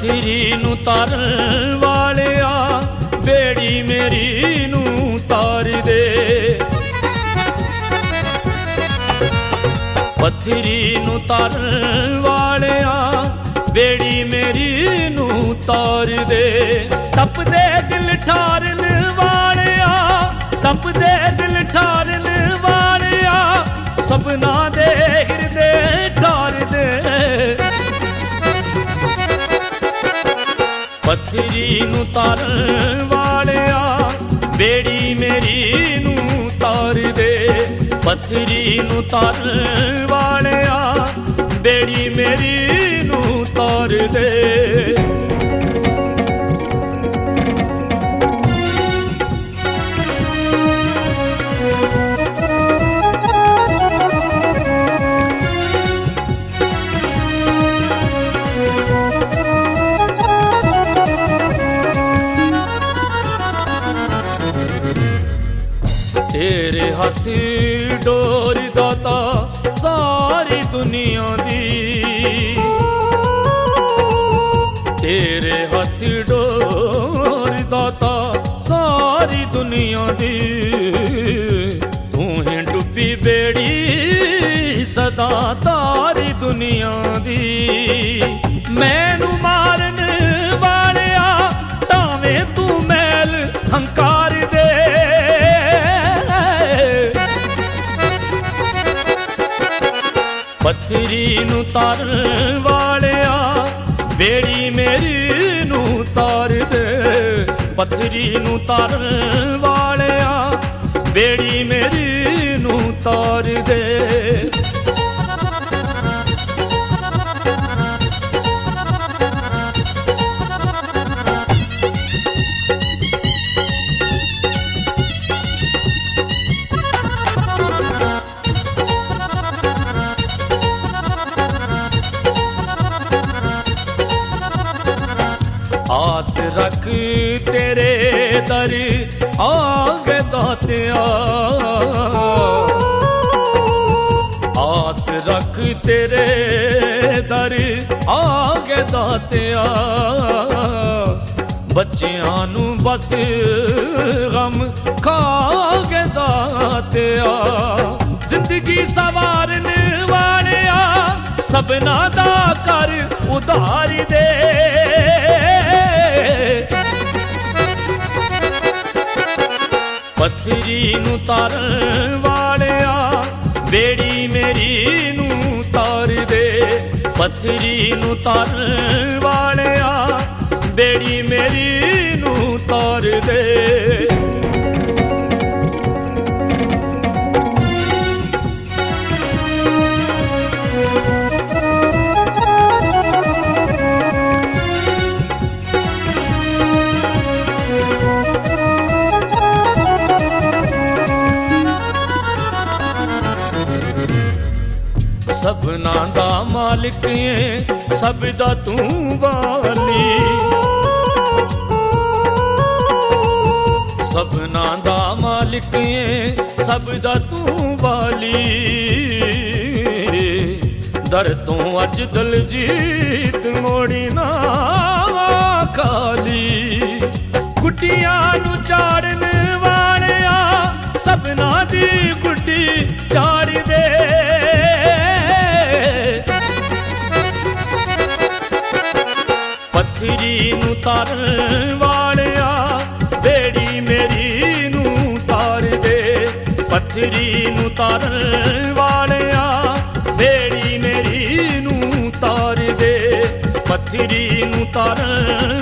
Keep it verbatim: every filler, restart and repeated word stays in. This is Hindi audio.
पथरी नू तारन वालिया बेड़ी मेरी नू तार दे। पथरी नू तारन वालिया बेड़ी मेरी नू तार दे। तप दे दिल ठारन वालिया तप दे दिल ठारन वालिया सबना दे हिरदे ठार दे। पथरी नू तारन वालिया बेड़ी मेरी नू तार दे। पथरी नू तारन वालिया बेड़ी मेरी नू तार दे। तेरे हाथ डोर दाता सारी दुनिया दी। तेरे हाथ डोर दाता सारी दुनिया दी। तू ही डुबी बेड़ी सदा तारी दुनिया दी। मैनू मारन वालिया तावें तू मैल हंकार दे। पथरी नू तारन वालिया बेड़ी मेरी नू तार दे। पथरी नू तारन वालिया बेड़ी मेरी नू तार दे। आस रख तेरे दर आगे दातिया। आस रख तेरे दर आगे दातिया। बच्चियां नू बस गम खागे दातिया। जिंदगी सवारन वालिया सबना दा कर उधार दे। पथरी नू तारन वालिया बेड़ी मेरी नू तार दे। पथरी नू तारन वालिया बेड़ी मेरी नू तार दे। सबना दा मालिक है सब दा तू वाली। सबना दा मालिक है सब दा तू वाली। दर तू अज दलजीत मोड़ी ना खाली। गुड्डियां नू चाड़न वालिया सबना दी गुड्डी चाड़ दे। पथरी नू तारन वालिया बेड़ी मेरी नू तार दे। पथरी नू तारन वालिया बेड़ी मेरी नू तार दे। पथरी नू तारन